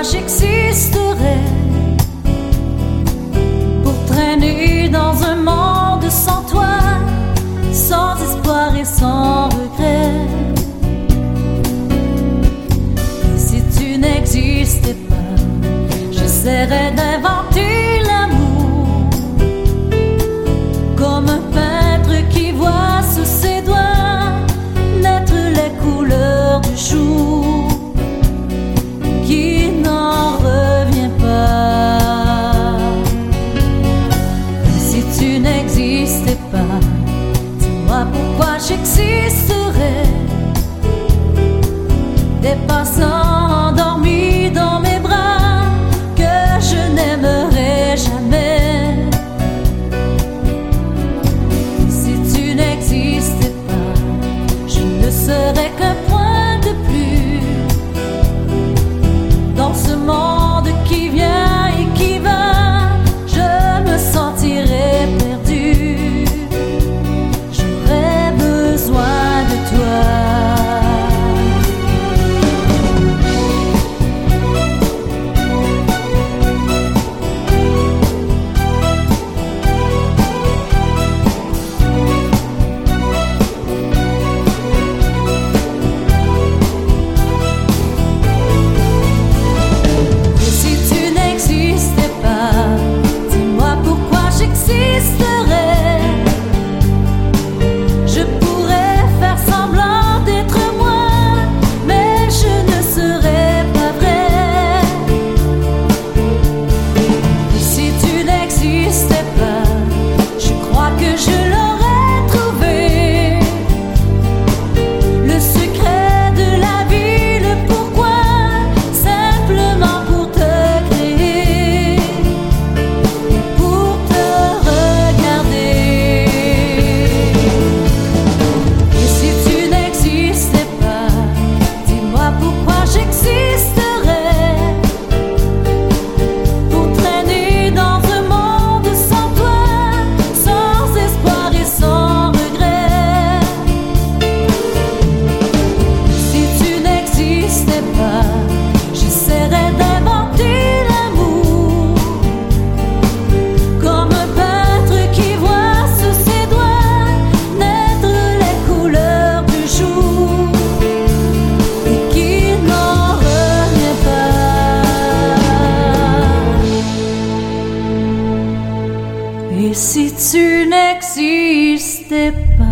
j'existerais pour traîner dans un monde sans toi, sans espoir et sans regret. Et si tu n'existais pas, j'essaierais d'inventer l'amour comme un peintre qui voit sous ses doigts naître les couleurs du jour qui n'en revient pas. Et si tu n'existais pas, dis-moi pourquoi j'existerais. Des passants endormis dans mes bras que je n'aimerais jamais. Et si tu n'existais pas, je ne serais qu'un point de plus dans ce monde qui vient et qui va. Je me sentirais perdu, j'aurais besoin de toi. Je pourrais faire semblant d'être moi, mais je ne serais pas vrai. Et si tu n'existais pas, je crois que je l'aurais trouvé. Le secret de la vie, le pourquoi, simplement pour te créer et pour te regarder. Et si tu n'existais pas, dis-moi pourquoi j'existerais pour traîner dans un monde sans toi, sans espoir et sans regret. Si tu n'existais pas, j'essaierais d'inventer l'amour comme un peintre qui voit sous ses doigts naître les couleurs du jour et qui n'en revient pas. Et si tu n'existais pas,